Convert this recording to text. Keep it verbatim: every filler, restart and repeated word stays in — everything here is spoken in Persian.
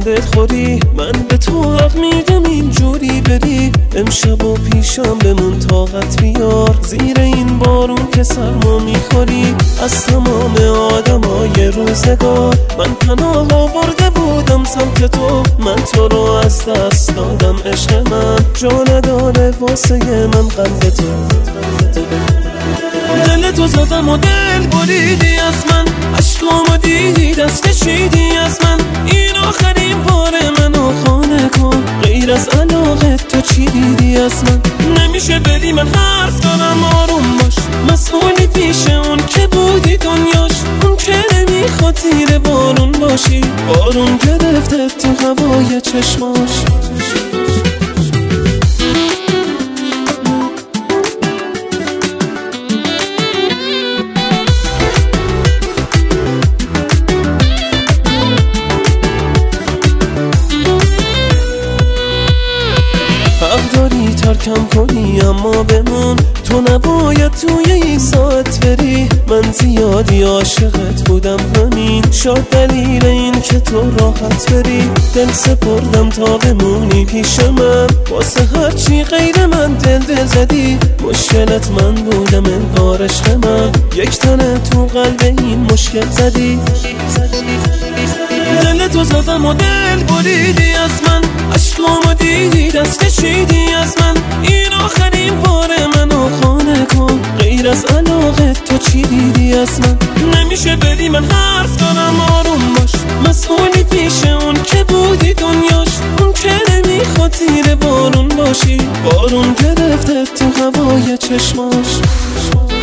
دل خوری. من به تو حق میدم اینجوری بری، امشب و پیشم بمون طاقت بیار. زیر این بارون که سرما میخوری، از تمام آدمای روزگار من پناه آورده بودم سمت تو. من تو رو از دست دادم عشق من، جا نداره واسه من قلب تو. دل تو زدم و دل بریدی از من، عشقامو دیدی دست کشیدی از من. این آخرین بار منو خانه کن، غیر از علاقه تو چی دیدی از من؟ نمیشه بدی من حرف دارم آروم باش، مسئولی پیش اون که بودی دنیاش. اون که نمیخواد زیر بارون باشی، بارون گرفته تو هوای چشماش. حق داری ترکم کنی اما بمون، تو نباید توی این ساعت بری. من زیادی عاشقت بودم همین، شاید دلیل این که تو راحت بری. دل سپردم تا بمونی پیش من، واسه هرچی غیر من دل دل زدی. مشکلت من بودم انگار عشق من، یک تنه تو قلب این مشکل زدی. دل تو زدم و دل بریدی از من، عشقامو دیدی دست کشیدی از من. این آخرین بار منو خانه کن، غیر از علاقه تو چی دیدی از من؟ نمیشه بدی من حرف دارم آروم باش، مسئولی پیش اون که بودی دنیاش. اون که نمیخواد زیر بارون باشی، بارون گرفته تو هوای چشماش.